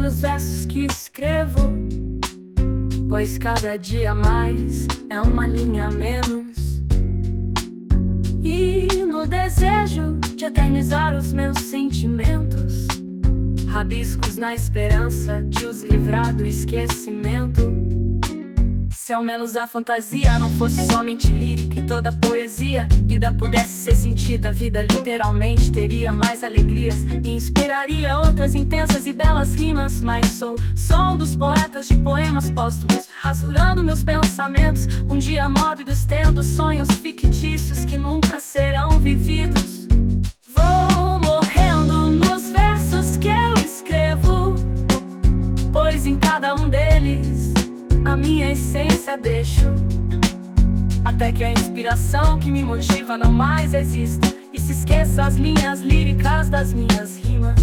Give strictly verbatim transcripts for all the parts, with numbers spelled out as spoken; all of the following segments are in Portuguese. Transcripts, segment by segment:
nos versos que escrevo, pois cada dia mais é uma linha a menos. E no desejo de eternizar os meus sentimentos, rabiscos na esperança de os livrar do esquecimento. Se ao menos a fantasia não fosse somente lírica e toda a poesia, vida pudesse ser sentida, a vida literalmente teria mais alegrias e inspiraria outras intensas e belas rimas. Mas sou som dos poetas de poemas póstumos, rasurando meus pensamentos, um dia mórbidos, tendo sonhos fictícios que nunca serão vividos. Vou morrendo nos versos que eu escrevo, pois em cada um deles a minha essência deixo, até que a inspiração que me motiva não mais exista e se esqueça as linhas líricas das minhas rimas.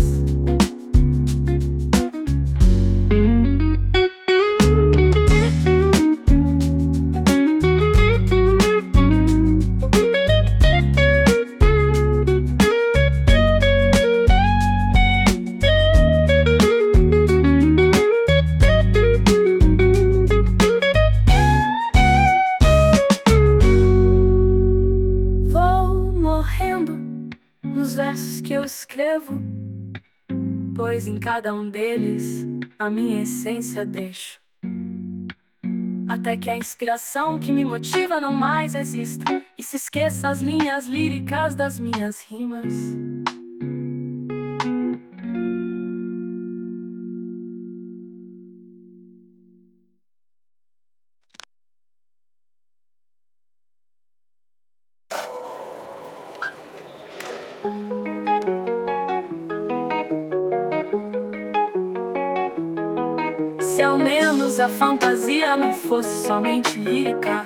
Nos versos que eu escrevo, pois em cada um deles a minha essência deixo, até que a inspiração que me motiva não mais exista e se esqueça as linhas líricas das minhas rimas. Se ao menos a fantasia não fosse somente lírica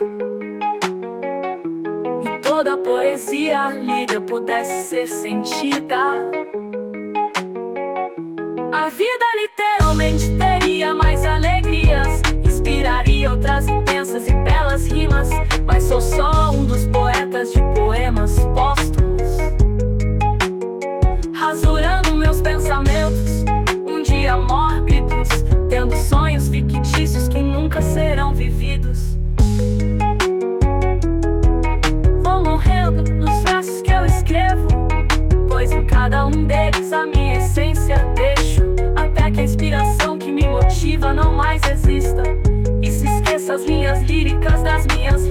e toda a poesia lida pudesse ser sentida, a vida literalmente teria mais alegrias, inspiraria outras intensas e belas rimas. Mas sou só um dos poetas de poemas póstumos, rasurando meus pensamentos, um dia mórbidos, tendo sonhos fictícios que nunca serão vividos. Vou morrendo nos versos que eu escrevo, pois em cada um deles a minha essência deixo, até que a inspiração que me motiva não mais exista e se esqueça as linhas líricas das minhas